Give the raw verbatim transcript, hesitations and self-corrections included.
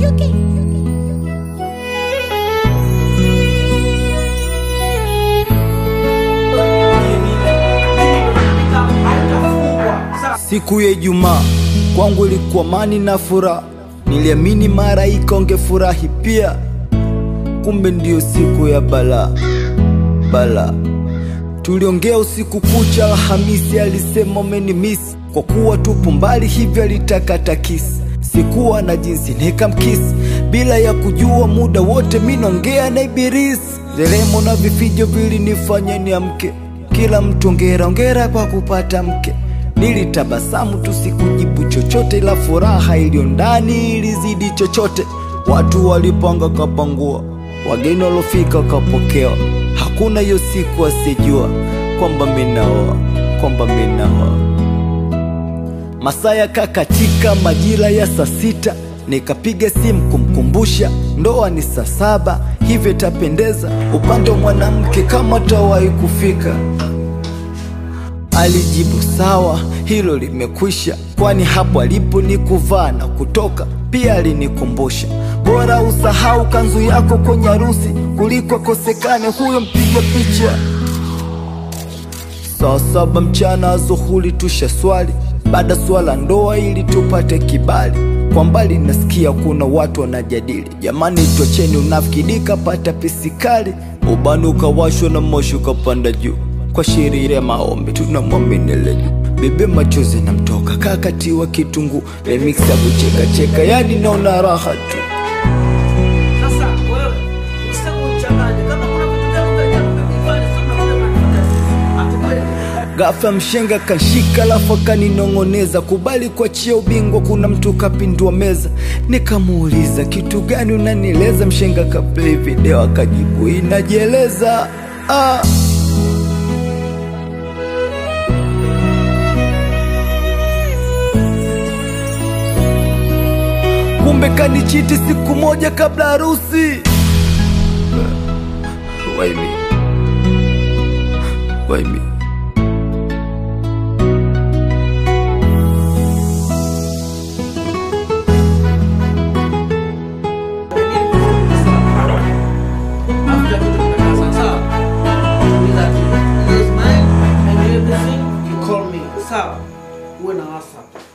Siku ya Ijumaa kwangu ilikuwa amani na furaha. Niliamini malaika ungefurahi pia, kumbe ndio siku ya balaa. Bala tuliongea usiku kucha. Alhamisi alisema umenimisi, kwa kuwa tupo mbali hivyo alitaka takisi. Sikuwa na jinsi nikamkisi, bila ya kujua muda wote mimi naongea na ibilisi. Nderemo na vifijo vilinifanya niamke. Kila mtu ongera ongera kwa kupata mke. Nilitabasamu tu sikujibu chochote, ila furaha iliyo ndani ilizidi chochote. Watu walipanga kapangua, wageni walofika kapokewa. Hakuna hiyo siku asijua kwamba mimi naoa, kwamba mimi naoa. Masaa yakakatika, majira ya saa sita. Nikapiga simu kumkumbusha ndoa ni saa saba, hivyo itapendeza upande wa mwanamke kama tawahi kufika. Alijibu sawa, hilo limekwisha, kwani hapo alipo ni kuvaa na kutoka. Pia alinikumbusha bora usahau kanzu yako kwenye harusi kuliko kosekane huyo mpiga picha. Saa saba mchana adhuhuri tusha swali, baada swala ndoa ili tupate kibali. Kwa mbali nasikia kuna watu wanajadili, jamani tuacheni unafiki, nikapata pisikali. Ubani ukawashwa na moshi ukapanda juu, kwa sheria ya maombi tunamwamini leju. Bebe machozi na mtoka kakatiwa kitungu, remix ya kucheka cheka, yani naona raha tu. Sasa wewe usikuchanganye, kama kuna vitu vya kufanya sana Ghafla mshenga kanshika lafu kaninong'oneza, kubali kuachia ubingwa, kuna mtu kapindua meza. Nikamuuliza kitu gani unanieleza, mshenga kaplay video akajibu inajieleza. Ah kumbe kanichiti siku moja kabla harusi. Why me? Why me? Sawa, uwe na WhatsApp.